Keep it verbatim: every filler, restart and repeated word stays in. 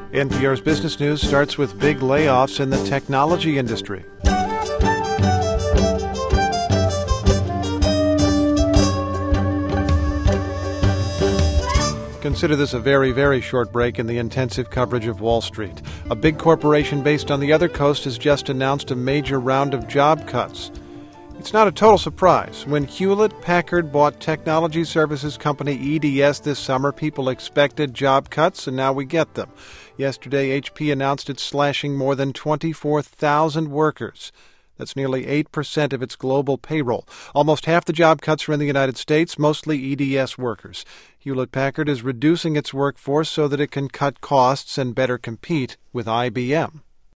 N P R's Business News starts with big layoffs in the technology industry. Consider this a very, very short break in the intensive coverage of Wall Street. A big corporation based on the other coast has just announced a major round of job cuts. It's not a total surprise. When Hewlett-Packard bought technology services company E D S this summer, people expected job cuts, and now we get them. Yesterday, H P announced it's slashing more than twenty-four thousand workers. That's nearly eight percent of its global payroll. Almost half the job cuts are in the United States, mostly E D S workers. Hewlett-Packard is reducing its workforce so that it can cut costs and better compete with I B M.